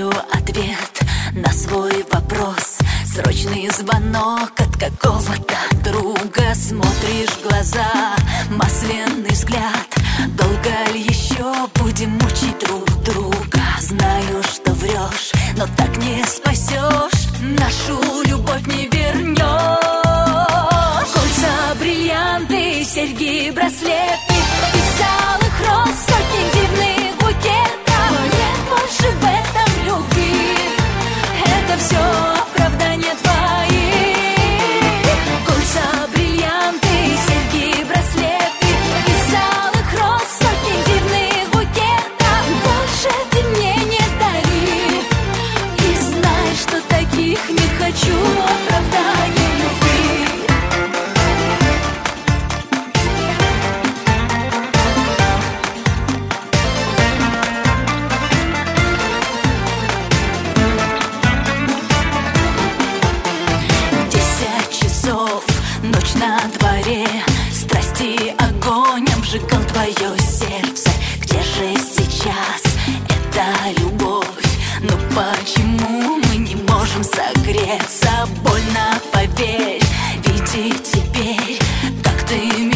знаю ответ на свой вопрос. Срочный звонок от какого-то друга. Смотришь в глаза, масляный взгляд. Долго ли еще будем мучить друг друга? Знаю, что врешь, но так не спасешь. Нашу любовь не вернешь. Кольца, бриллианты, серьги, браслеты из алых роз, сотни дивных букетов. Но нет больше в этом любви. Это все оправдание твои. Кольца, бриллианты, серьги, браслеты из алых роз, сотни дивных букетов. Больше ты мне не дари. И знай, что таких не хочу оправданий любви. Ночь на дворе, страсти огонь обжигал твое сердце. Где же сейчас эта любовь? Но почему мы не можем согреться? Больно, поверь, видеть теперь, как ты